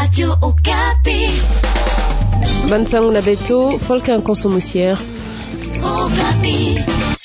Radio Okapi. Bansangu na beto, folk en consommusière. Okapi.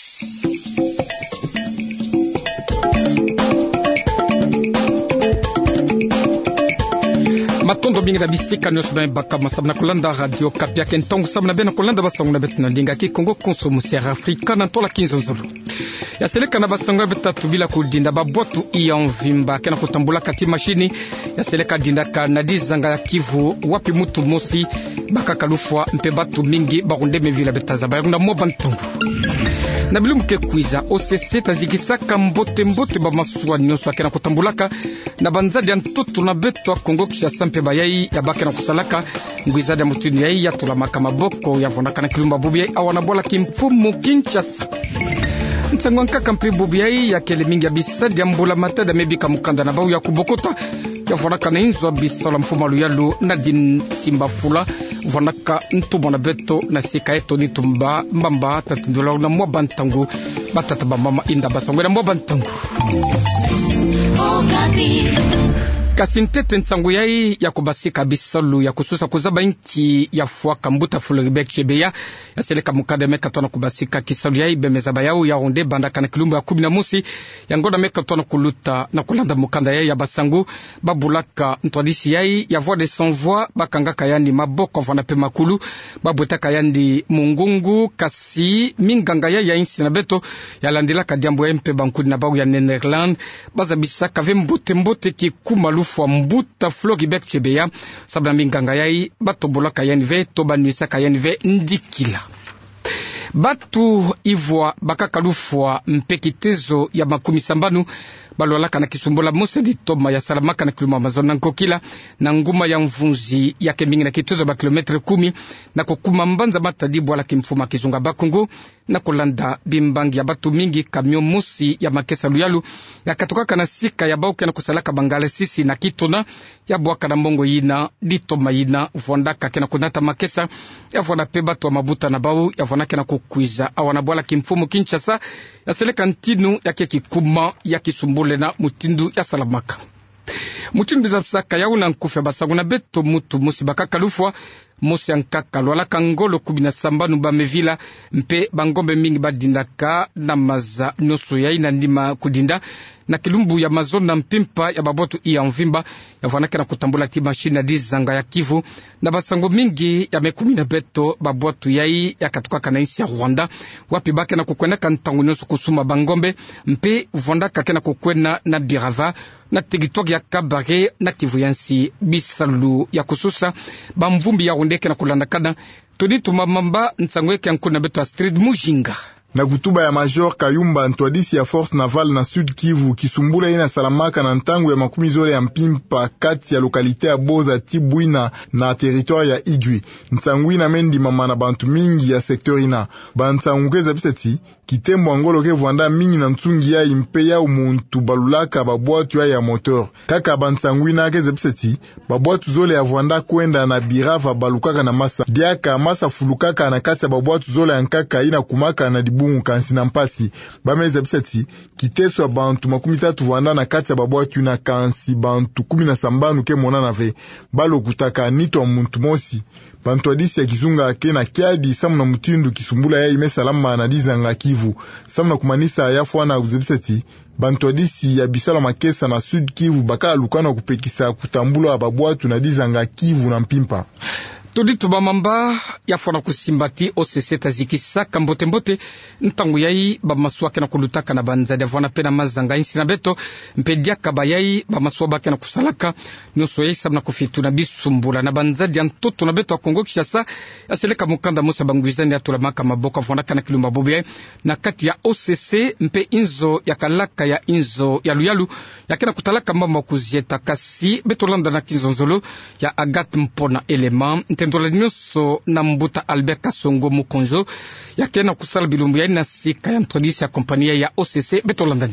Matondo bingi da bisika nyos ben bakama sabna kulanda radio kapia kentongo sabna ben kulanda basangu na betna ndinga ki Congo consommusière africaine na tola 15 nzolo. Ya seleka na basangu betatu bila kudinda babotu iyonvimba kena kutambula kati mashini ya seleka dinda kanadi zanga ya Kivu wapi mutu mosi bakakalufwa mpe batu mingi bakunde mevila betaza bayunda moba ntongo. Na bilumuke kuiza OCC tazikisaka mbote ba masuwa nyonso akena kutambulaka na banzadi ya ntoto na beto wa Kongo Kinshasa mpe bayai ya bake na kusalaka ngwizadi ya mutuni yai ya tulamaka maboko ya vonaka na kilumba bubi yai awana bola kimfumu Kinshasa. Ntsango nkaka mpe bubi yai ya kele mingi ya bisadi ya mbula matada mebika mukanda na bau ya kubokota ya vonaka na inzo bisala mfuma luyalu na din simbafula vonaka ntubo na beto na sika eto ni tumba mbamba tatindula na mwa bantangu batata bamama inda basangwe na mwa bantangu. Kasintete ntsangu yai ya kubasika bisalu ya kususa kuzaba inki ya fuaka mbuta Floribert Chebeya ya seleka mukada meka tona kubasika kisalu yai bemeza bayau ya onde bandaka na kilumba ya 11 ya ngoda meka tona kuluta na kulanda mukanda yai ya basangu babulaka ntwadisi yai ya voix de sans voix bakanga kayandi maboko vana pe makulu babweta kayandi mungungu kasi minganga yai ya insi na beto ya landila kadiambo ya mpe bankudi na bau ya Netherland baza bisaka ve mbote kikumalu fwa mbuta Floribert Chebeya sabla minganga yai batobola kayani ve toba nuisa kayani ve ndikila batu ivwa bakakalufwa mpekitezo ya makumi sambanu balolaka na kisumbola mose di toma ya salamaka na kiluma Amazon nkokila na nguma ya mvunzi ya kemingi na kitezo ba kilometre 10 na kokuma mbanza matadibu wala kimfuma kizunga bakungu na kolanda bimbangi ya batu mingi kamyo musi ya makesa luyalu ya katokaka na sika ya bauke na kusalaka bangale sisi na kitona ya buwaka na mbongo yina di toma yina ufondaka kena kunata makesa ya fona pe batu wa mabuta na bau ya fonake na kukwiza awana bwala kimfumu Kinshasa ya seleka ntinu ya kekikuma ya kisumbule na mutindu ya salamaka. Mutindu bizapsaka ya una nkufe basangu na beto mutu musi bakakalufwa musi ankaka lwala kangolo 17 bamevila mpe bangombe mingi badindaka na maza nyoso ya ina ndima kudinda na kilumbu ya Amazon na mpimpa ya babotu iya mvimba ya vanake na kutambula ti machine na dizanga ya Kivu na basango mingi ya mekumi na beto babotu yai ya katuka kanaisi ya Rwanda wapi bake na kukwena kantangu nyoso kusuma bangombe mpe vonda kake na kukwena na Birava na territoire ya Kabare na Kivu yansi bisalu ya kususa bamvumbi ya rondeke na kulandakana todi tumamamba nsangweke yankuna beto Astrid Mujinga. Na kutuba ya Major Kayumba ntwadisi ya Force Navale na Sud Kivu kisumbula ina salamaka na ntangu ya makumi zole ya mpimpa kati ya lokalite ya Boza Tibwina na territoire ya Ijwi. Nsangwina mendi mama na bantu mingi ya sektor ina. Bansangukeza biseti kitembo angolo ke vwanda mingi na ntsungi ya impe ya umuntu balulaka babuatu ya motor. Kaka bansangwina keze biseti babuatu zole ya vwanda kwenda na Birava balukaka na masa. Diaka masa fulukaka na kati ya babuatu zole ya nkaka ina kumaka na bungu kansi na mpasi bameza bisati kiteso abantu 13 vanda na kati ya babwatu na kansi bantu 17 ke mona na ve balo kutaka nito muntu mosi bantu adisi ya kizunga ake na kiadi samu na mutindu kisumbula ya ime salama na dizanga Kivu samu na kumanisa ya fwana uzebisati bantu adisi ya bisala makesa na Sud Kivu baka lukana kupekisa kutambula babwatu na dizanga Kivu na mpimpa. Tudi tubamamba ya fwana kusimbati OCC tazikisaka mbote ntangu yai bamaswa kena kulutaka na banzadi fwana pena mazanga insi na beto mpedia kabayai bamaswa bake na kusalaka nyoso yai sabna kufitu na bisumbula na banzadi ya ntoto na beto wa Kongo Kinshasa ya seleka mukanda musa bangwizani ya tulamaka maboka fwana kana kilumba bubi na kati ya OCC mpe inzo ya kalaka ya inzo ya luyalu ya kena kutalaka mama kuzieta kasi betolanda na kinzonzolo ya Agathe Mpona Elema tendola nyoso na mbuta Albert Kasongo Mukonjo ya kena kusala bilumbu ya ina sika ya mtodisi ya kompania ya OCC betolandandi.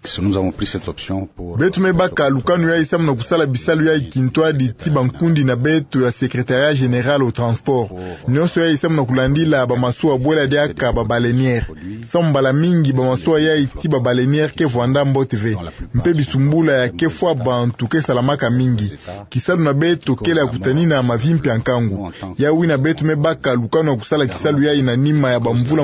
Nous avons pris cette option pour betu mebaka lukanu ya isamu na kusala bisalu ya ikintwadi tiba nkundi na betu ya secrétariat général au transport nyonso ya isamu na kulandila bamasuwa bwela diaka babaleniere sambala mingi bamasuwa ya itiba baleniere ke vwanda mbotv mpe bisumbula ya kefwa bantu ke salamaka mingi kisadu na betu kele ya kutanina mavimpi ankangu ya wina betu mebaka lukanu ya kusala kisalu ya inanima ya bamvula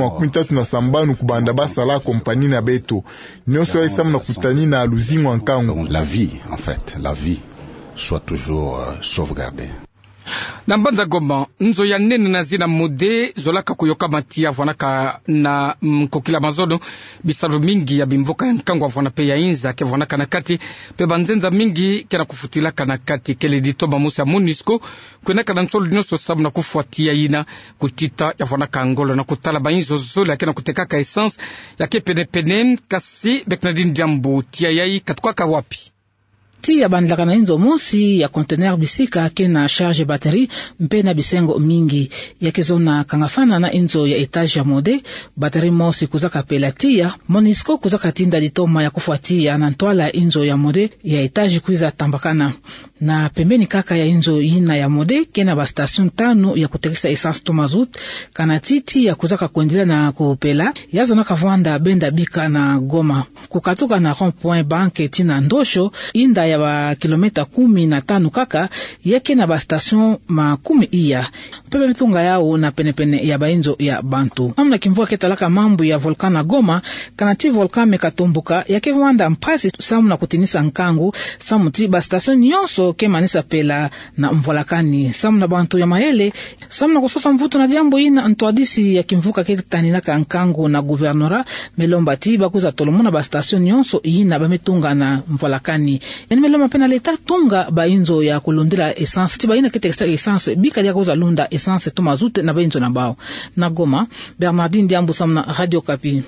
37 kubanda basala kompani na betu nyonso ya isamu na kutanina aluzingu ankangu. La vie, en fait, la vie soit toujours sauvegardée. Na Mbanza Goma nzo ya nene na zina mode zolaka kuyoka matia vanaka na mkokila mazono bisalu mingi ya bimvoka ya nkangu vanape ya inza ke vanaka na kati pe banzenza mingi kena kufutilaka na kati kele ditoma musa MONUSCO kwenaka na nsolo nyoso sabu na kufuatia ina kutita ya vanaka Angola na kutala bainzo zola kena kutekaka essence ya ke pene kasi Beknadine Diambo tia yai katukwaka wapi ti ya bandlaka na inzo mosi ya conteneur bisika ke na charge batterie mpe na bisengo mingi ya kezona kangafana na inzo ya etage ya mode batterie mosi kuzaka pelatia MONUSCO kuzaka tinda ditoma ya kufuatia na ntwala inzo ya mode ya etage kuiza tambakana na pembeni kaka ya inzo ina ya mode kena ba station 5 ya kutekisa essence to mazut kana titi ya kuzaka kuendelea na kupela yazo na kavanda benda bika na Goma kukatuka na rond-point banque tina ndosho inda ya ba kilomita 15 kaka yake na ba station makumi iya pepe mitunga yao na penepene ya bainzo ya bantu amna kimvua ketalaka mambo ya volcan na Goma kanati volcan mekatumbuka yake wanda mpasi samu na kutinisa nkangu samu ti ba station nyonso ke manisa pela na mvolakani samu na bantu ya maele samu na kusosa mvuto na jambo ina ntwadisi ya kimvuka ketaninaka nkangu na guvernora melomba ti bakuza tolomona ba station nyonso ina bametunga na mvolakani yani meloma pena leta tunga bainzo ya kulundira essence tiba ina ketekisa essence bika ya kuza lunda essence to mazute na bainzo na bao na Goma Bernardine Diambo samna Radio Kapi.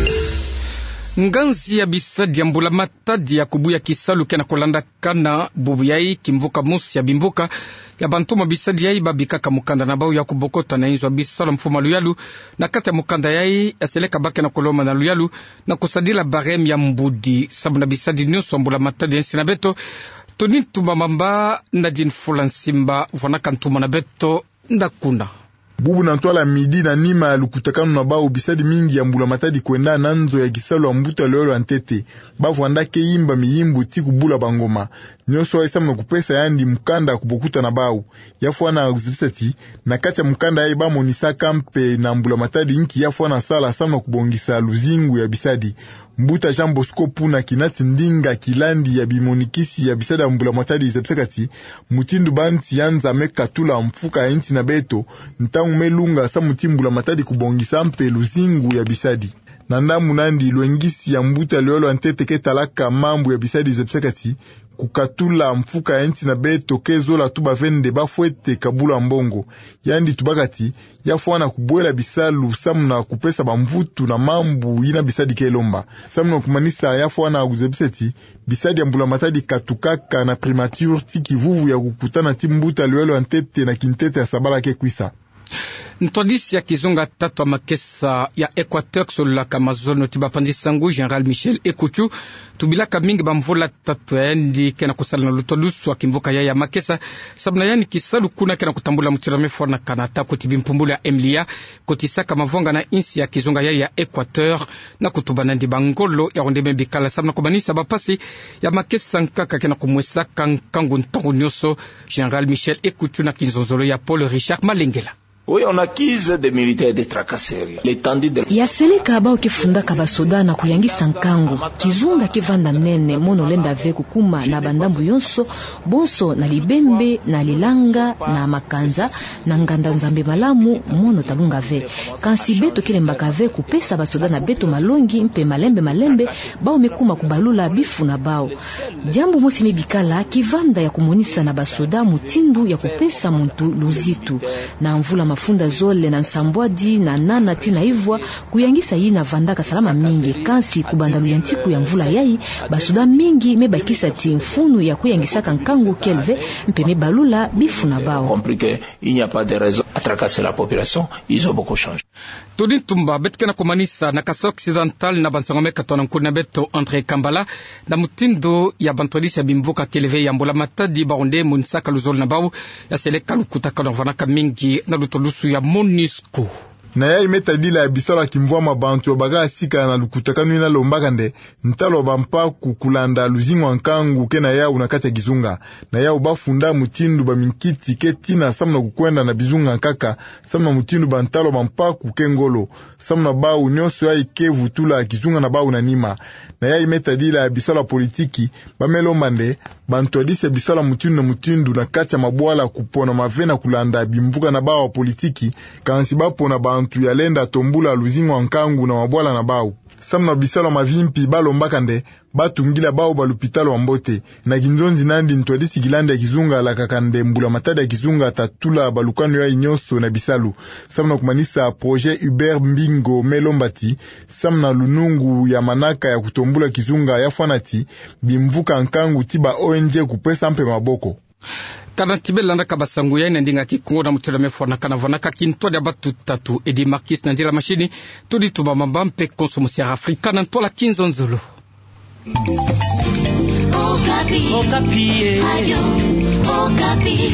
Nganzi ya bisadi ya mbula matadi ya kubuya kisalu kena kolanda kana bubu yai kimvuka musi ya bimvuka ya bantuma bisadi yai babikaka mukanda na bau ya kubokota na inzo bisalu mfuma luyalu na kata ya mukanda yai aseleka bake na koloma na luyalu na kusadila barem ya mbudi sabu na bisadi nyuso mbula matadi ya nsina beto toni ntuma mamba na din fulansimba vanaka ntuma na beto ndakuna bubu na ntwala midi na nima ya lukutakano na bao bisadi mingi ya mbula matadi kwenda nanzo ya kisalu wa mbuta lolo antete bafu andake imba miyimbu tiku bula bangoma nyoso wa isamu na kupesa yandi mkanda kubokuta na bao yafuana uzisati na kati ya mkanda ya iba monisa kampe na mbula matadi inki yafuana sala samu na kubongisa luzingu ya bisadi mbuta Jean Bosco Puna kinati ndinga kilandi ya bimonikisi ya bisada mbula matadi izepsekati mutindu banti yanza meka tula mfuka ya inti na beto ntangu melunga sa mutimbula matadi kubongisa mpe luzingu ya bisadi nandamu nandi luengisi ya mbuta liolo antete ke talaka mambu ya bisadi izepsekati kukatula mfuka ya inti na beto kezola tuba vende bafwete kabula mbongo yandi tubakati yafuana kubuela bisalu samu na kupesa bamvutu na mambu ina bisadi kelomba samu na kumanisa yafuana kuzebiseti bisadi ya mbula matadi katukaka na primature tiki vuvu ya kukutana timbuta liwelo antete na kintete ya sabala ke kwisa ntwadisi ya kizunga tatu wa makesa ya Equateur kusolola kamazono tiba pandisangu General Michel Ekuchu tubilaka mingi bamvula tatu ya endi kena kusala na lutolusu wa kimvuka ya makesa sabuna yani kisalu kuna kena kutambula mutira mefuwa na kanata kutibi mpumbula ya Emlia kutisaka mavonga na insi ya kizunga ya Equateur na kutuba nandi bangolo ya ondeme bikala sabuna kubanisa bapasi ya makesa nkaka kena kumwesaka nkangu ntongo nyoso General Michel Ekuchu na kinzozolo ya Paul Richard Malengela. Oui, on accuse des militaires de tracasserie. L'étendue de yaseleka bao kifundaka basoda na kuyangisa nkangu kizunga kivanda nene mono lenda ve kukuma na bandambu yonso bonso na libembe na lilanga na makanza na nganda nzambe malamu mono tabunga ve kansi beto kilembaka ve kupesa basoda na beto malongi mpe malembe bao mekuma kubalula bifu na bao jambo mosi mibikala kivanda ya kumonisa na basoda mutindu ya kupesa muntu luzitu na mvula mafunda zole na nsambwadi na nana tina ivwa kuyangisa yi na vandaka salama mingi kansi kubandalu ya ntiku ya mvula yai basuda mingi mebakisa ti mfunu ya kuyangisaka nkangu kelve mpeme balula bifu na bao. Compliqué, il n'y a pas de raison à tracasser la population, ils ont beaucoup changé. Todi tumba betkena kumanisa na kaso occidental na bansangome katona nkuna beto Andre Kambala na mutindo ya bantodisi ya bimvuka keleve ya mbola matadi baronde munsaka luzol na bawu ya seleka lukutaka vanaka mingi na lutolusu ya MONUSCO. Na ya imetadila ya bisola kimvua mabantu ya baga asika na lukutakanu ina lombakande ntalo bampa kukulanda luzingu ankangu ke na ya unakati ya gizunga na ya ubafunda mutindu ba minkiti ke tina samna kukwenda na bizunga kaka samna mutindu bantalo bampa kukengolo samna ba unyoso ya ikevu tula gizunga na ba unanima na ya imetadila ya bisola politiki bamelo mande bantodise bisola mutindu na mutindu na kati ya mabwala kupona mavena kulanda bimvuka na ba wa politiki kansi bapo na bantu yalenda tombula luzingu ankangu na mabwala na bau samna bisala mavimpi balombakande batungila bau balupitalo ambote na kinzonzi nandi ntwadisi gilanda ya kizunga la kakande mbula matada ya kizunga tatula balukano ya inyoso na bisalu samna kumanisa projet Hubert Mbingo Melombati samna lunungu ya manaka ya kutombula kizunga ya fanati bimvuka ankangu tiba ONG kupesa mpe maboko kana kibelanda kabasangu ya ndinga kikongo na mutela mefona kana vanaka kintoda batu tatu edi markis na ndira machini tudi tuba mambampe konsomusi afrika na ntola kinzonzolo. Okapi.